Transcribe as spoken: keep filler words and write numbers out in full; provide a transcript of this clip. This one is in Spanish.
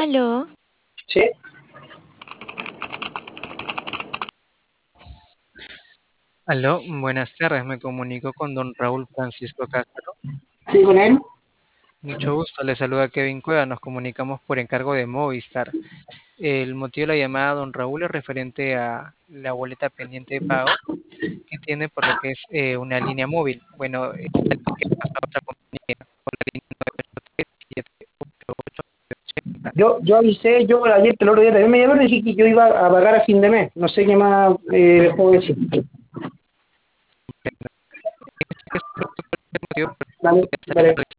Aló, Sí, Aló, buenas tardes, me comunico con don Raúl Francisco Castro. sí, con él. Mucho gusto, le saluda Kevin Cueva, nos comunicamos por encargo de Movistar. El motivo de la llamada, don Raúl, es referente a la boleta pendiente de pago que tiene por lo que es eh, una línea móvil. Bueno, eh, que pasa a otra compañía, por la línea nueve tres siete ocho ocho ochenta. Yo, yo avisé, yo ayer, el otro día también me llamaron y dije que yo iba a pagar a fin de mes. No sé qué más eh, puedo decir. En este caso, el motivo por el Vale, que vale.